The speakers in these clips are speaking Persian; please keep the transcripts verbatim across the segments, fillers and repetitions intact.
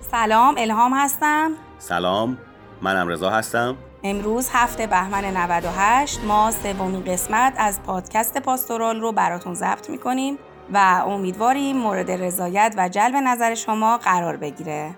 سلام، الهام هستم. سلام، منم رضا هستم. امروز هفته بهمن نود و هشت ما سومین قسمت از پادکست پاستورال رو براتون ضبط میکنیم و امیدواریم مورد رضایت و جلب نظر شما قرار بگیره.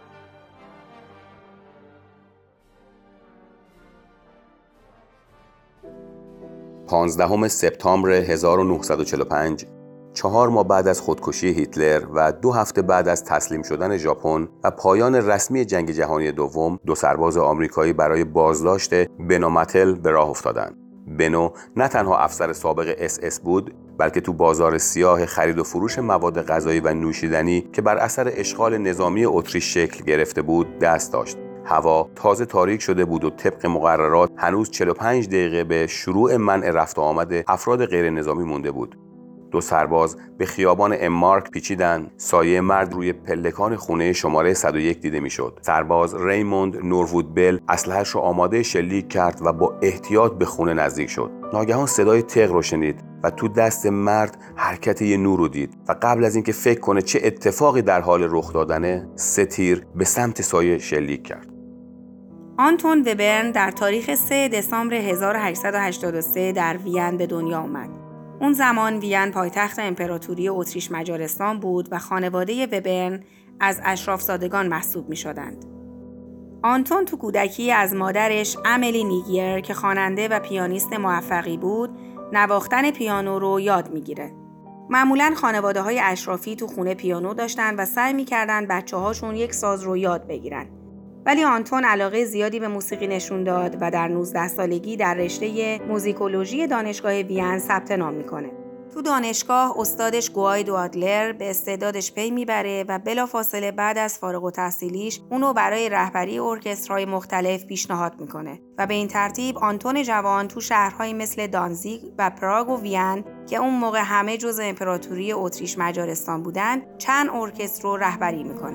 پانزدهم سپتامبر هزار و نهصد و چهل و پنج، چهار ماه بعد از خودکشی هیتلر و دو هفته بعد از تسلیم شدن ژاپن و پایان رسمی جنگ جهانی دوم، دو سرباز آمریکایی برای بازداشت بنو ماتل به راه افتادند. بنو نه تنها افسر سابق اس اس بود، بلکه تو بازار سیاه خرید و فروش مواد غذایی و نوشیدنی که بر اثر اشغال نظامی اتریش شکل گرفته بود دست داشت. هوا تازه تاریک شده بود و طبق مقررات هنوز چهل و پنج دقیقه به شروع منع رفت و آمد افراد غیر نظامی مونده بود. دو سرباز به خیابان امارک پیچیدند. سایه مرد روی پلکان خونه شماره صد و یک دیده میشد. سرباز ریموند نوروود بل اسلحه‌اش رو آماده شلیک کرد و با احتیاط به خونه نزدیک شد. ناگهان صدای تق رو شنید و تو دست مرد حرکت یه نور رو دید و قبل از اینکه فکر کنه چه اتفاقی در حال رخ دادنه، سه تیر به سمت سایه شلیک کرد. آنتون وبرن در تاریخ سوم دسامبر هزار و هشتصد و هشتاد و سه در وین به دنیا آمد. اون زمان وین پایتخت امپراتوری اتریش مجارستان بود و خانواده وبرن از اشرافزادگان محسوب می شدند. آنتون تو کودکی از مادرش امیلی نیگر که خواننده و پیانیست موفقی بود، نواختن پیانو رو یاد می گیره. معمولاً خانواده های اشرافی تو خونه پیانو داشتن و سعی می کردن بچه هاشون یک ساز رو یاد بگیرن. ولی آنتون علاقه زیادی به موسیقی نشون داد و در نوزده سالگی در رشته موزیکولوژی دانشگاه وین ثبت نام میکنه. تو دانشگاه استادش گوایدو آدلر به استعدادش پی میبره و بلافاصله بعد از فارغ التحصیلیش اونو برای رهبری ارکسترهای مختلف پیشنهاد میکنه و به این ترتیب آنتون جوان تو شهرهایی مثل دانزیگ و پراگ و وین که اون موقع همه جزء امپراتوری اتریش مجارستان بودن چند ارکستر رو رهبری میکنه.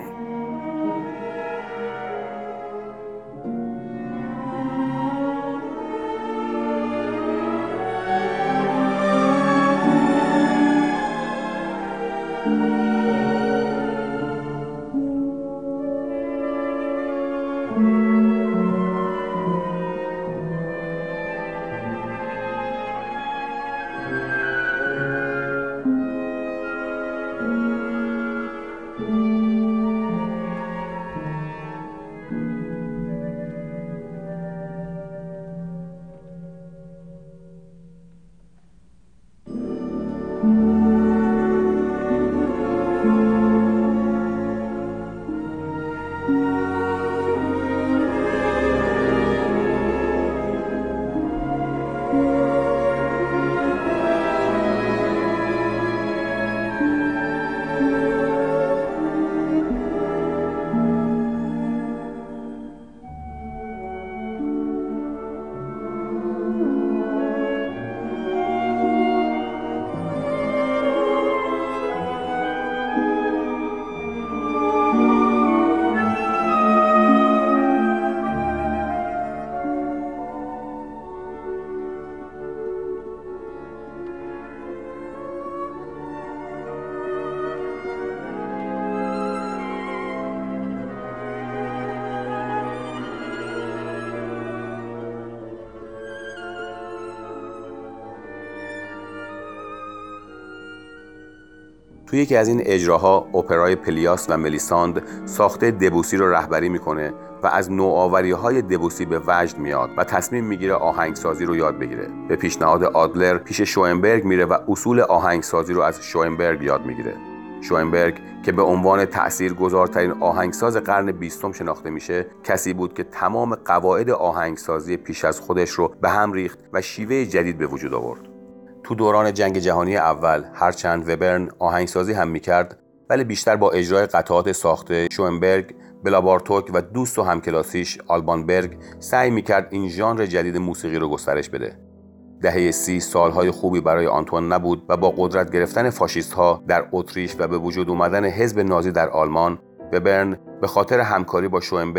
توی یکی از این اجراها اپرای پلیاس و ملیساند ساخته دبوسی رو رهبری میکنه و از نوآوری‌های دبوسی به وجد میاد و تصمیم میگیره آهنگسازی رو یاد بگیره. به پیشنهاد آدلر پیش شوئنبرگ میره و اصول آهنگسازی رو از شوئنبرگ یاد میگیره. شوئنبرگ که به عنوان تأثیرگذارترین آهنگساز قرن بیستم شناخته میشه، کسی بود که تمام قواعد آهنگسازی پیش از خودش رو به هم ریخت و شیوه جدید به وجود آورد. تو دوران جنگ جهانی اول هرچند وبرن آهنگسازی هم میکرد، ولی بیشتر با اجرای قطعات ساخته شوئنبرگ، بلا بارتوک و دوست و همکلاسیش آلبان برگ سعی میکرد این ژانر جدید موسیقی رو گسترش بده. دهه سی سالهای خوبی برای آنتون نبود و با قدرت گرفتن فاشیست‌ها در اتریش و به وجود اومدن حزب نازی در آلمان، وبرن به خاطر همکاری با شوئنبرگ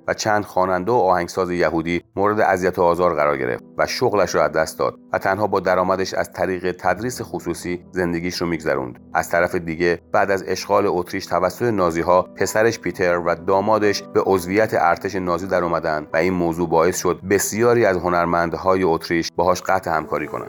و چند خواننده و آهنگساز یهودی مورد اذیت و آزار قرار گرفت و شغلش را از دست داد و تنها با درآمدش از طریق تدریس خصوصی زندگیش رو میگذروند. از طرف دیگه بعد از اشغال اتریش توسط نازی‌ها پسرش پیتر و دامادش به عضویت ارتش نازی در اومدن و این موضوع باعث شد بسیاری از هنرمندهای اتریش باهاش قطع همکاری کنند.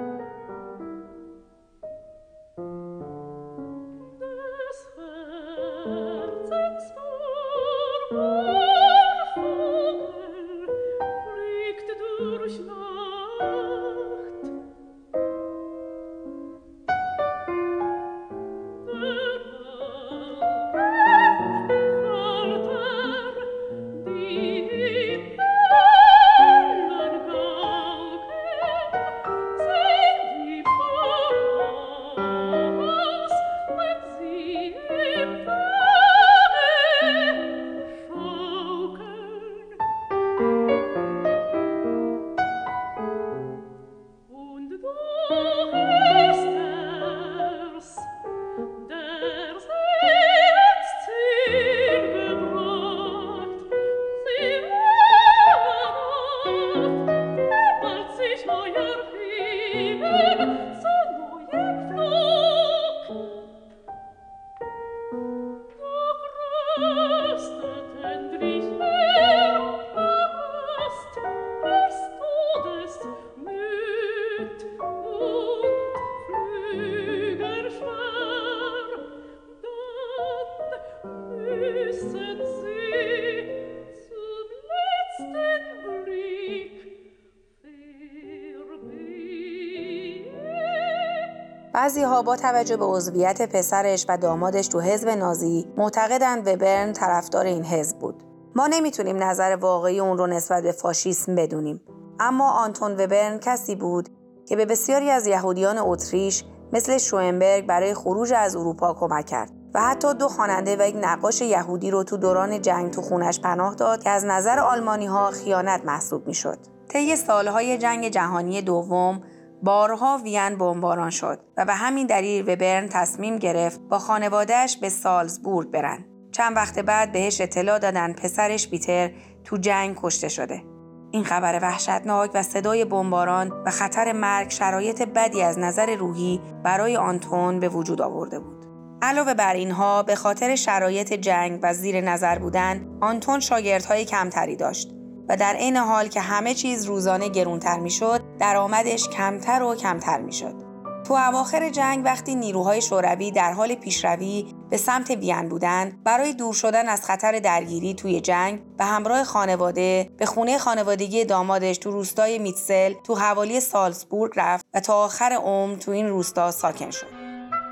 بعضی‌ها با توجه به عضویت پسرش و دامادش تو حزب نازی معتقدند وبرن طرفدار این حزب بود. ما نمیتونیم نظر واقعی اون رو نسبت به فاشیسم بدونیم، اما آنتون وبرن کسی بود که به بسیاری از یهودیان اتریش مثل شوئنبرگ برای خروج از اروپا کمک کرد و حتی دو خواننده و یک نقاش یهودی رو تو دوران جنگ تو خونش پناه داد که از نظر آلمانی‌ها خیانت محسوب میشد. طی سالهای جنگ جهانی دوم بارها وین بمباران شد و به همین دلیل وبرن تصمیم گرفت با خانواده‌اش به سالزبورگ برن. چند وقت بعد بهش اطلاع دادن پسرش پیتر تو جنگ کشته شده. این خبر وحشتناک و صدای بمباران و خطر مرگ شرایط بدی از نظر روحی برای آنتون به وجود آورده بود. علاوه بر اینها به خاطر شرایط جنگ و زیر نظر بودن، آنتون شاگردهای کمتری داشت و در این حال که همه چیز روزانه گرونتر میشد، درآمدش کمتر و کمتر میشد. تو اواخر جنگ وقتی نیروهای شوروی در حال پیشروی به سمت وین بودند، برای دور شدن از خطر درگیری توی جنگ به همراه خانواده به خونه خانوادگی دامادش تو روستای میتسل تو حوالی سالزبورگ رفت و تا آخر عمر تو این روستا ساکن شد.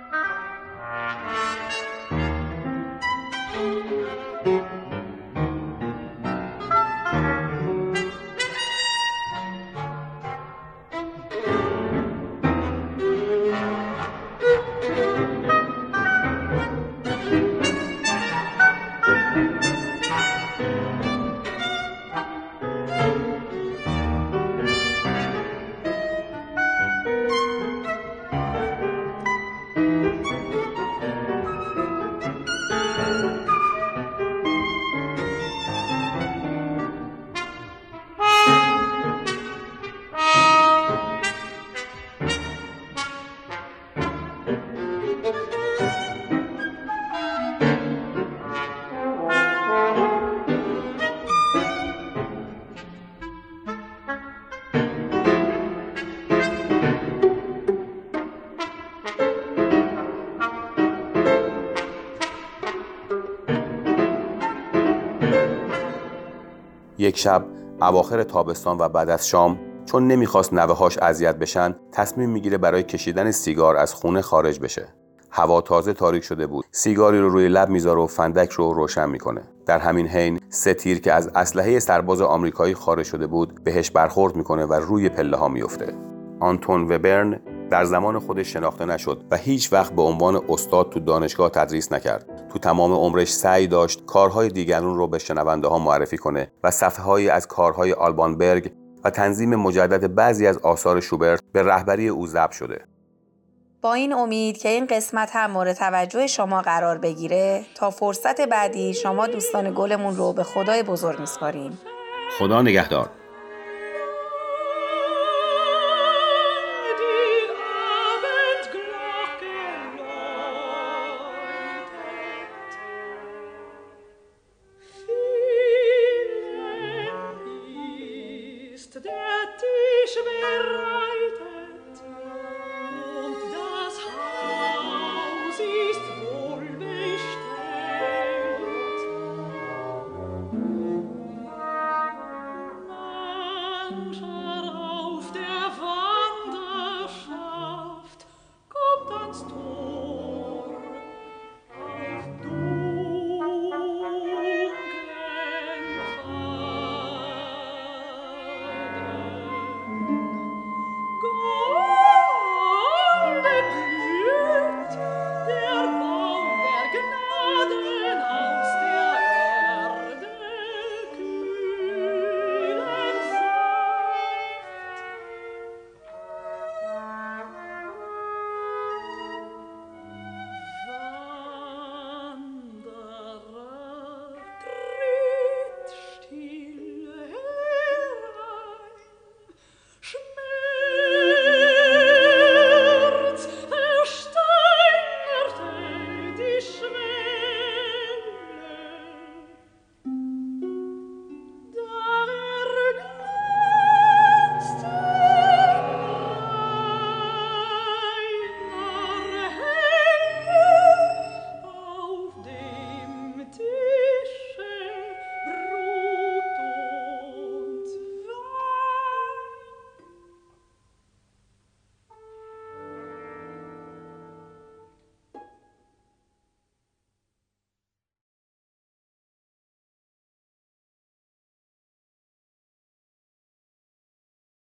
یک شب اواخر تابستان و بعد از شام، چون نمیخواست نوه‌هاش اذیت بشن، تصمیم میگیره برای کشیدن سیگار از خونه خارج بشه. هوا تازه تاریک شده بود. سیگاری رو روی لب میذاره و فندک رو روشن میکنه. در همین حین سه تیر که از اسلحه سرباز آمریکایی خارج شده بود بهش برخورد میکنه و روی پله ها میفته. آنتون وبرن در زمان خودش شناخته نشد و هیچ وقت به عنوان استاد تو دانشگاه تدریس نکرد. تو تمام عمرش سعی داشت کارهای دیگران رو به شنونده ها معرفی کنه و صفحه‌هایی از کارهای آلبان برگ و تنظیم مجدد بعضی از آثار شوبرت به رهبری او ضبط شده. با این امید که این قسمت هم مورد توجه شما قرار بگیره، تا فرصت بعدی شما دوستان گلمون رو به خدای بزرگ میسپاریم. خدا نگهدار.